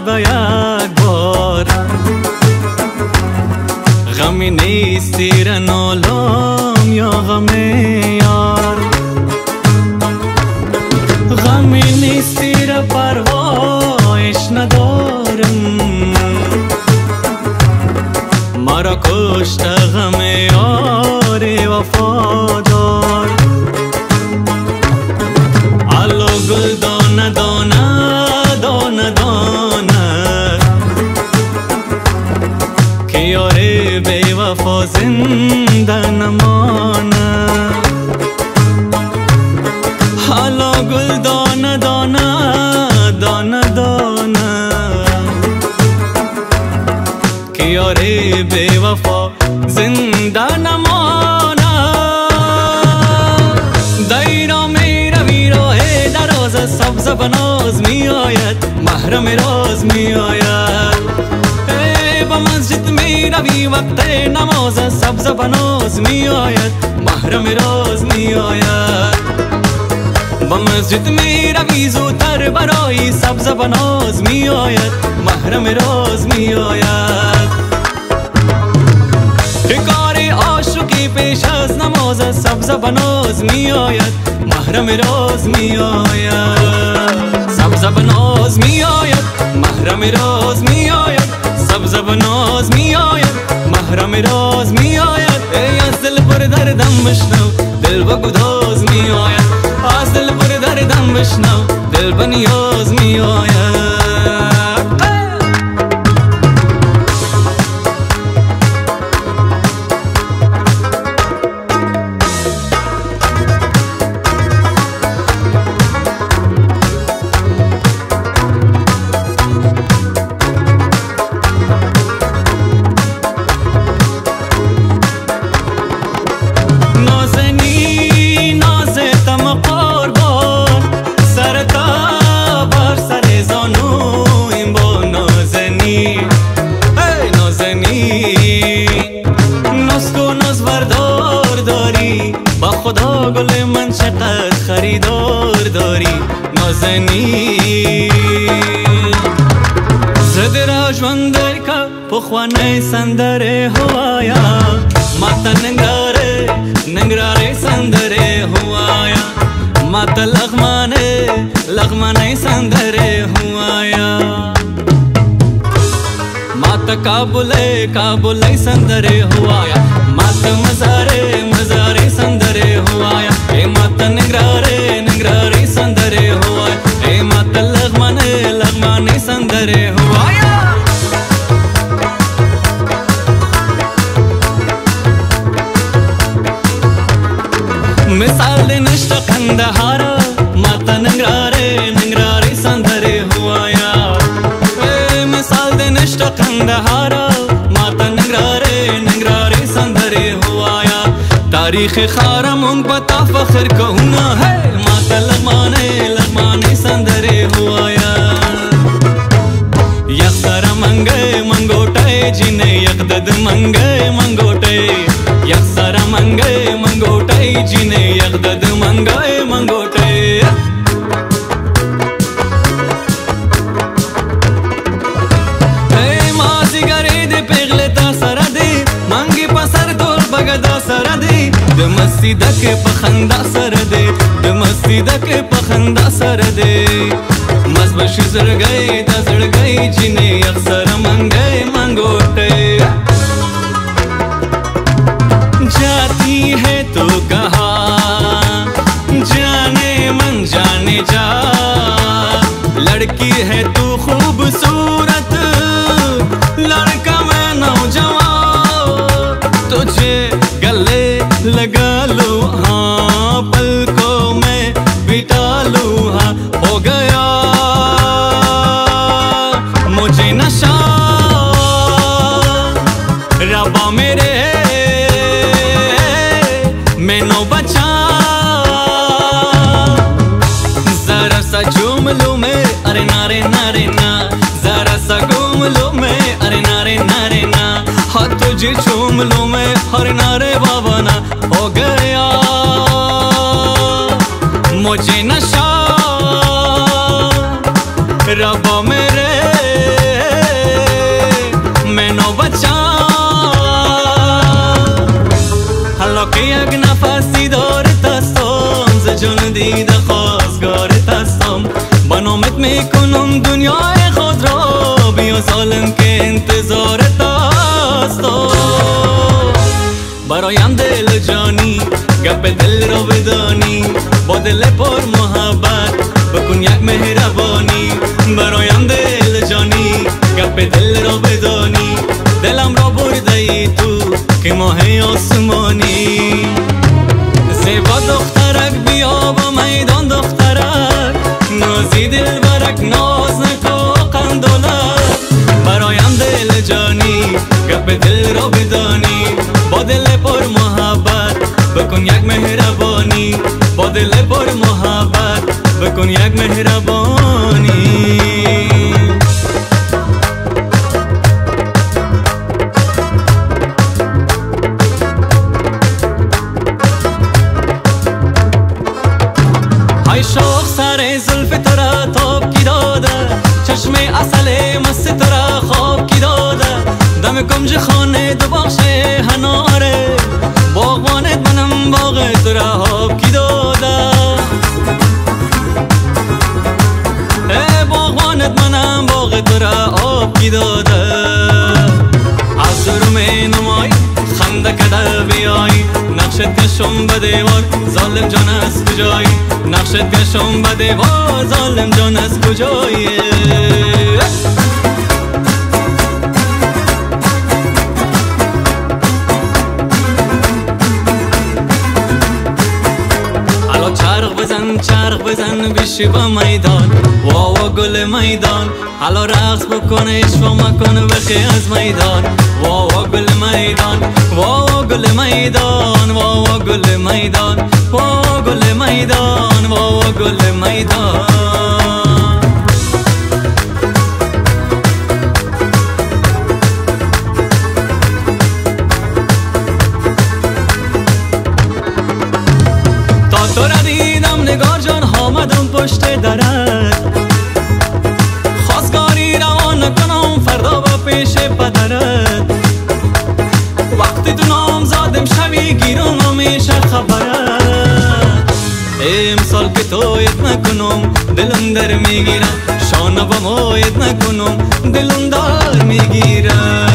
به یک بار. غمی نیستی را نالم یا غم یار، غمی نیستی را پروایش ندارم. مرا کشت غم یار وفادار. علو گل دانه دانه دانه دانه که یار بی وفا زنده نمانه. علو گل دانه دانه دانه دانه که یار بی وفا زنده نمانه. دیرا می روی راه دراز سبز بناز می آید، محرم راز می آید. با مسجد می روی وقت نماز سبز بناز می آید، محرم راز می آید. با مسجد می روی زودتر برای سبز بناز می آید، محرم راز می آید. کار عاشقی پیش از نماز سبز بناز می آید، محرم راز می آید. سبز بناز می آید، محرم راز می آید. سبز بناز می آید، محرم راز می آید. ای از دل پر دردم بشنو، دل با گداز می آید. از دل پر دردم بشنو، دل با نیاز می آید. خدا گل من چقدر خریدار داری نازنی. زد راجوندر کا پخوانه سندره هوایا، ماتا ننگاره ننگراره سندره هوایا. ماتا لغمانه لغمانه سندره هوایا. ماتا کابله کابله سندره هوایا. ماتا مزاره مزاره سندره هوایا. اے ماتا نگراره نگراره سندره هوایا. اے ماتا لغمانه لغمانه سندره هوایا. مثال دے نشتا قندهارا، ماتا نگراره نگراره سندره هوایا. مثال دے نشتا قندهارا، ماتا نگراره نگراره سندره هوایا. تاریخ خارمون پتا فخر کهونا ہے، ماتا لغمانے لغمانے سندره هوایا. یک سر منگے منگوٹے جنے یک دد منگے منگوٹے. یک سر منگے منگوٹے جنے یک دد منگے منگوٹے. د مستی دکه پخندا سره دی، د مستی دکه پخندا سره دی. مز بشی زړګی د زړګی جنې اکثر منګی منګوټه. جاتی ہے تو کہاں جانے من جانے جا. لڑکی ہے تو خوبصورت لڑکا میں نوجوان. تجھے گلے لگا لو ہاں پلکوں میں بٹا لو ہاں. ہو گیا مجھے نشہ ربا میرے میں نو بچا. ذرا سا جھوم لوں میں ارے نارے نارے نا. ذرا سا گھوم لوں میں ارے نارے نارے نا. ہاتھ تجھے چوم لوں میں ہر نارے بابا نا. ہو گیا مجھے نشہ ربا میرے نادیده خواستگارت هستم با نامت میکنم دنیای خود را بیا ظالم که انتظارت هستم برایم دل جانی گپ دل را بدانی با دل پر محبت بکن یک مهربانی برایم دل جانی گپ دل را بدانی دلم را برده ای تو که ماه آسمانی زیبا دخترک بیا با میدان دخترک نازی دل برک ناز نکو قندولک برایم دل جانی گپ دل را بدانی با دل پر محبت بکن یک مهربانی با دل پر محبت بکن یک مهربانی های شوق سر زلف تو را تاب کی داده چشم اصل مست تو را خواب کی داده دم کمج خانه دو بخش هناره باغوانت منم باغ تو را آب کی داده باغوانت منم باغ تو را آب کی داده از روم نمای خنده کده بیای نقشت کشم به دیوار ظالم جان از کجایی نقشت کشم به دیوار ظالم جان از کجایی حالا چرخ بزن بیشی با میدان واوا گل میدان حالا رقص بکن اشوا مکن بخی از میدان واوا گل میدان واوا گل میدان واوا گل میدان واوا گل میدان واوا گل میدان تا تو را دیدم نگار جان آمدم پشت درت خواستگاری را نکنم فردا با پیش پدرت وقتی تو نامزادم شوی گیرم همیشه خبرت امسال که تویت نکنم دلم در میگیرم شانه با مویت نکنم دلم دار میگیرم